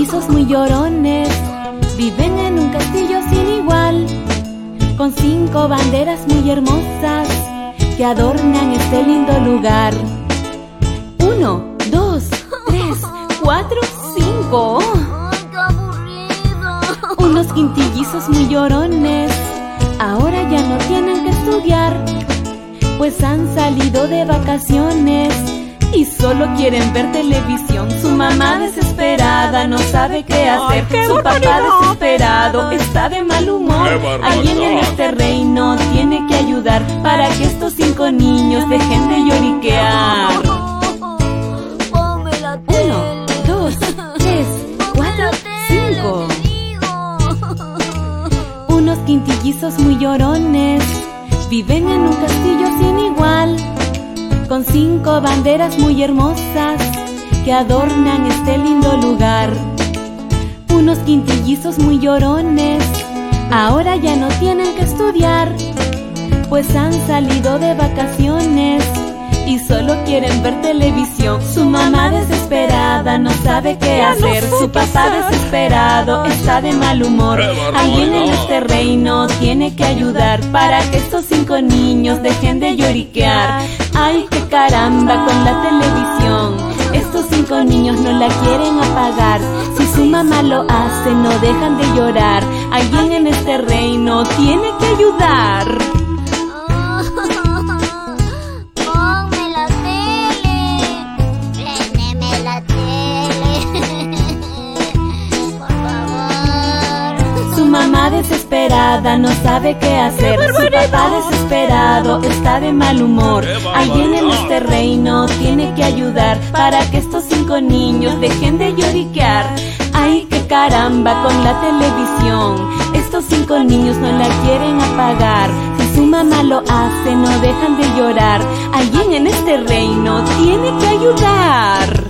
quintillizos muy llorones viven en un castillo sin igual, con 5 banderas muy hermosas que adornan este lindo lugar. 1, 2, 3, 4, 5. ¡Qué aburrido! Unos quintillizos muy llorones ahora ya no tienen que estudiar, pues han salido de vacaciones y solo quieren ver televisión. Su mamá desesperada no sabe qué hacer. Su papá desesperado está de mal humor. Alguien en este reino tiene que ayudar para que estos 5 niños dejen de lloriquear. Ponme la tele. 1, 2, 3, 4, 5. Unos quintillizos muy llorones viven en un castillo sin igual, con 5 banderas muy hermosas que adornan este lindo lugar. Unos quintillizos muy llorones ahora ya no tienen que estudiar, pues han salido de vacaciones y solo quieren ver televisión. Su mamá desesperada no sabe qué hacer. Su papá desesperado está de mal humor. Alguien en este reino tiene que ayudar para que estos 5 niños dejen de lloriquear. ¡Ay, qué caramba con la televisión! Estos 5 niños no la quieren apagar. Si su mamá lo hace, no dejan de llorar. Alguien en este reino tiene que ayudar. Ponme la tele. Préndeme la tele. Por favor. Su mamá desesperada no sabe qué hacer. Su papá desesperado está de mal humor. Alguien en este reino tiene que ayudar para que estos 5 niños dejen de lloriquear. ¡Ay, qué caramba con la televisión! Estos 5 niños no la quieren apagar. Si su mamá lo hace, no dejan de llorar. Alguien en este reino tiene que ayudar.